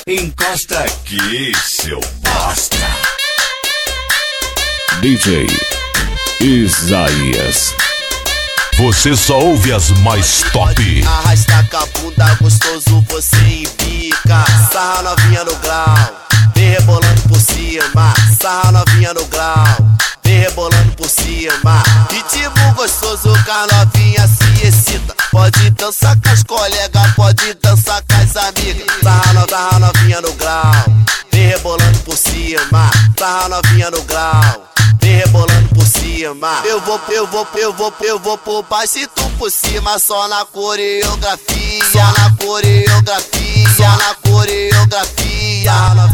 Encosta aqui, seu bosta. DJ Isaías. Você só ouve as mais top. Arrasta com a bunda gostoso, você empica. Sarra novinha no grau, vem rebolando por cima. Sarra novinha no grau, vem rebolando por cima. Ritmo gostoso, com a novinha se excita. Pode dançar com as colegas, pode dançar com as amigas. Sarra novinha no grau, vem rebolando por cima. Sarra novinha no grau, vem rebolando por cima. Eu vou por baixo e tu por cima. Só na coreografia, só na coreografia, só na coreografia.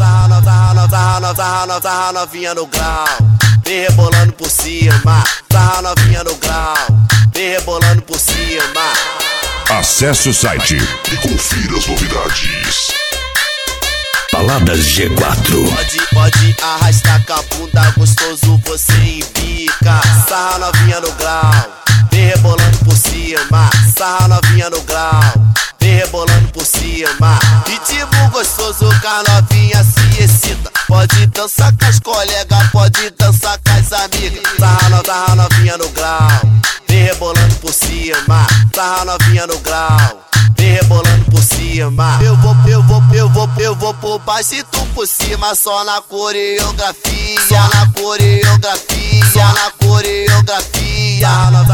Sarra novinha no grau, vem rebolando por cima. Sarra novinha no grau, vem rebolando por cima. Acesse o site e confira as novidades. Baladas G4. Pode arrastar com a bunda gostoso, você empica. Sarra novinha no grau, vem rebolando por cima. Sarra novinha no grau, vem rebolando por cima. Ritmo gostoso, com a novinha se excita. Pode dançar com as colegas, pode dançar com as amigas. Sarra novinha no grau, vem rebolando por cima. Sarra novinha no grau, vem rebolando por cima. Eu vou por baixo e tu por cima. Só na coreografia, só na coreografia, só na coreografia.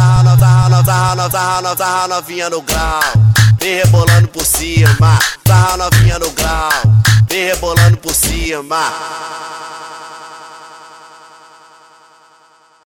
Sarra novinha no grau, vem rebolando por cima. Sarra novinha no grau, vem rebolando por cima.